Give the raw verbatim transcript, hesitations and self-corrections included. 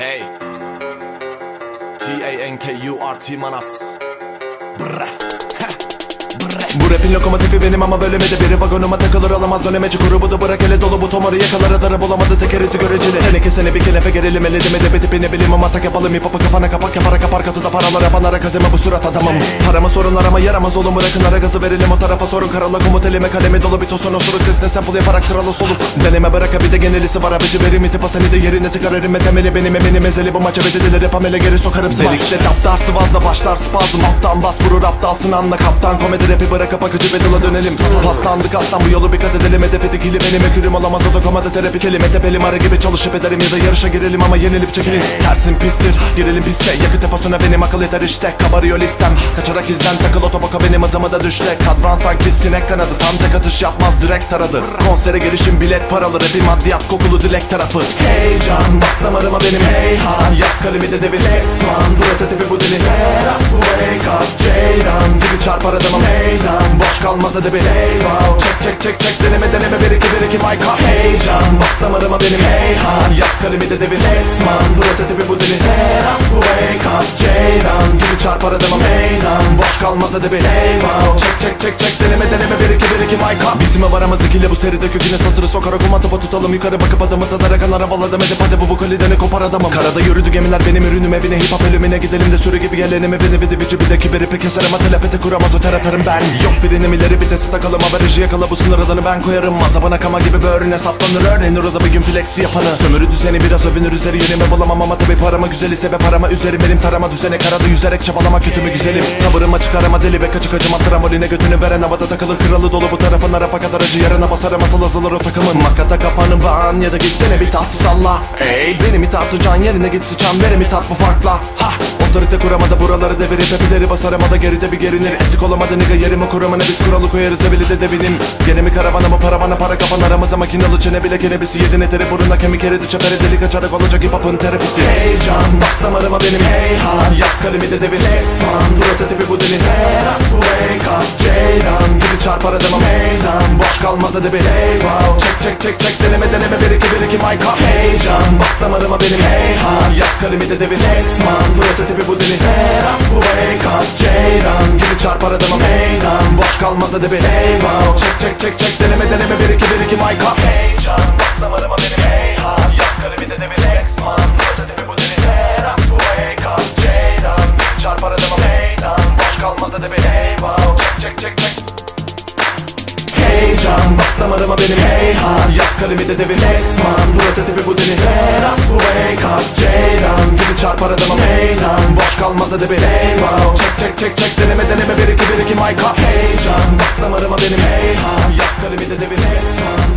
Hey T A N K U R T Manas. Brrrr. Bu rapin lokomotifi benim ama bölümede biri vagonuma takılır, alamaz dönemeci grubu da bırak ele dolu bu tomarı yakalar adarı bulamadı tekerizi göreceli. Teneke seni bir kelefe gerilim eledim edip edip ne bileyim ama tak yapalım hip hop'u kafana kapak yaparak kapar katıda paralar yapanlara kazeme bu surat adamım. Paramı sorunlar ama yaramaz olun, bırakın ara gazı verelim o tarafa sorun karalı komut elime kalemi dolu bir tosun osuruk sesine sample yaparak sıralı soluk. Deneme bırak bir de genelisi var abici verim itipa seni de yerine tıkar erime temeli benim eminim ezeli bu maça bedelileri pamele geri sokarım seni. İşte taptar sıvazla başlar spazm alttan bas vurur aptalsın anla kaptan komedi rapi bırak akıcı bedela dönelim. Paslandık aslan bu yolu bir kat edelim, hedefi dikili benim ekürüm olamaz o da komada terapi kelime tepelim ara gibi çalışıp ederim ya da yarışa girelim ama yenilip çekelim. Tersin pistir girelim piste yakıt deposuna benim akıl yeter işte kabarıyor listem. Kaçarak izlen takıl otoboka benim hızımı da düşte. Kadran sanki sinek kanadı tam tek atış yapmaz direkt taradı. Konsere girişim bilet paralı rapi maddiyat kokulu dilek tarafı. Heyecan bas damarıma benim heyhan yaz kalemi de devir esman prototipi bu deniz her at bu wake up ceyran gibi çarpar adamım heylan boş kalmaz hadi bir eyvah. Çek çek çek çek deneme deneme bir iki bir iki mic up. Heyecan bas damarıma benim heyhan yaz kalemi de devir esman prototipi bu deniz her at bu wake up ceyran gibi çarpar adamım heylan boş kalmaz hadi bir eyvah. Çek çek çek çek deneme deneme bir iki bir iki mic up. Bitime varamaz ikili bu seride köküne satırı sokar okuma topa tutalım yukarı bakıp adamı tadarak anar havaladım edip hadi bu vokalideni kopar adamım. Karada yürüdü gemiler benim ürünüm evine hip hop ölümüne gidelim de sürü gibi gelelim evine vidi vici bir de kiberi pek keser ama telepete kuramaz o teratarım ben. Yok frenim ileri vitesi takalım averajı yakala bu sınır adını ben koyarım. Azabına kama gibi böğrüne saplanır örneğin orada bir gün flexi yapanı. Sömürü düzeni biraz övünür üzeri yerime bulamam ama tabi parama güzel ise ve parama üzerim benim tarama düzene karada yüzerek çabalama kötü mü güzelim. Tavırıma çıkarama deli ve kaçık acıma tramboline götünü veren havada takılır kralı dolu bu tarafın ara fakat aracı yarına basar masal azalır o takımın. Makata kafanı bağın ya da git dene bir tahtı salla. Ey benim itatıcan yerine git sıçan verimi tat bu farkla. Ha otorite kuramada buraları devirip hepileri basar ama da geride bir gerinir. Etik olamadı niga yerimi kuramana biz kuralı koyarız evili de devinim. Gene mi karavana mı paravana para kapan aramıza makinalı çene bile kenebisi yedin eteri buruna kemik eridi çepere delik açarak olacak hip hop'un terapisi. Heyecan bas damarıma benim heyhan yaz kalemi de devir esman prototipi bu deniz her at bu wake up ceyran gibi çarpar adamım heylan boş kalmaz hadi bir eyvah. Çek çek çek çek deneme deneme bir iki bir iki mic up. Heyecan bas damarıma benim heyhan yaz kalemi de devir esman prototipi bu deniz her at bu wake up ceyran gibi çarpar adamım heylan boş kalmaz hadi bir eyvah. Çek çek çek çek deneme deneme bir iki bir iki mic up. Heyecan bas damarıma benim heyhan yaz kalemi de devir esman prototipi bu deniz her at bu wake up ceyran gibi çarpar adamım heylan boş kalmaz hadi bir eyvah. Çek çek çek çek. Heyecan bas damarıma benim heyhan yaz kalemi de devir esman prototipi bu deniz her at bu wake up ceyran gibi çarpar adamım heylan boş kalmaz hadi bir eyvah. Çek çek çek çek deneme deneme bir iki bir iki mic up. Heyecan bas damarıma benim heyhan yaz kalemi de devir esman